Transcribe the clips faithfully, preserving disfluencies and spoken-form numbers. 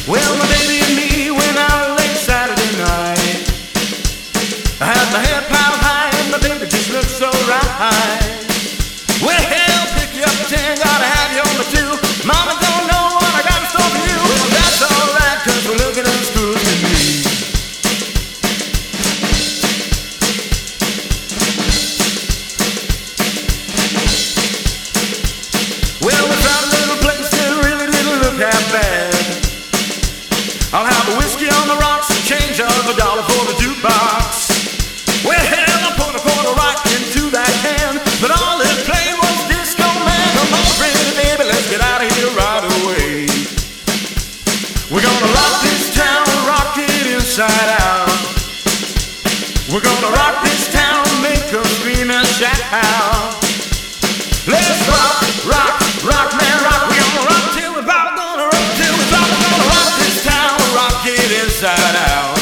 Well, my baby and me went out late Saturday night. I had my head piled high and my baby just looked so right. Well, hell, pick you up ten, gotta have you on the two. Mama don't know what I got in store for you. Well, that's alright, cause we're looking at school to me. Well, we found a little place that really didn't look half bad. I'll have a whiskey on the rocks and change of a dollar for the jukebox. Well, hell, I put a quarter rock into that can, but all it played was Disco Man. Come on, pretty baby, let's get out of here right away. We're gonna rock this town, rock it inside out. We're gonna rock this town, make her scream and shout. Let's rock, rock, rock, man, rock. We're gonna rock till we pop, gonna rock till we pop. We're gonna rock this town, rock it inside out.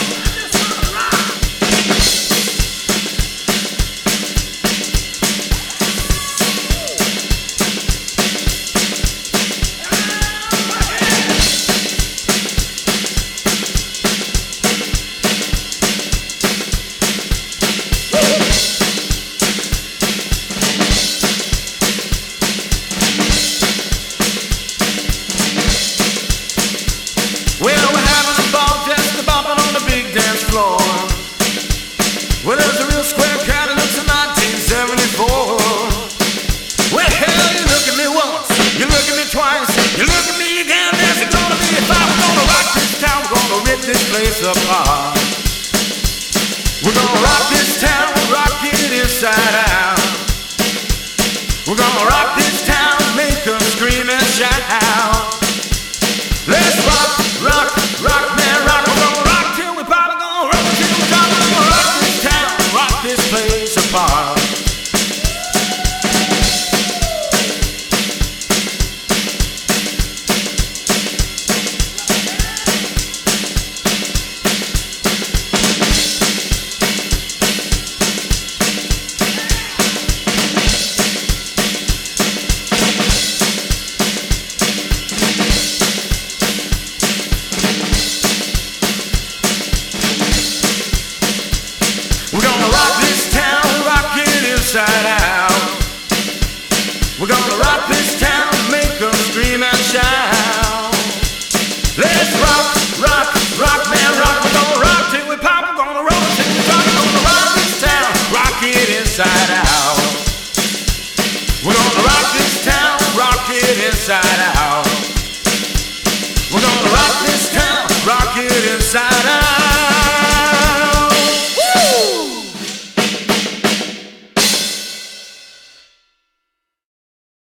Well, there's a real square cat and it's a nineteen seventy-four. Well, hell, you look at me once, you look at me twice, you look at me again, there's gonna be a fight. We're gonna rock this town, we're gonna rip this place apart. We're gonna rock this town, rock it inside out. We're gonna rock this town, make them scream and shout. Let's rock, rock, rock, man, rock. We're gonna rock till we pop, we're gonna rock till we pop. We're gonna rock this town, rock this place apart. We're gonna rock this town, rock it inside out. We're gonna rock this town, make them scream and shout. Let's rock.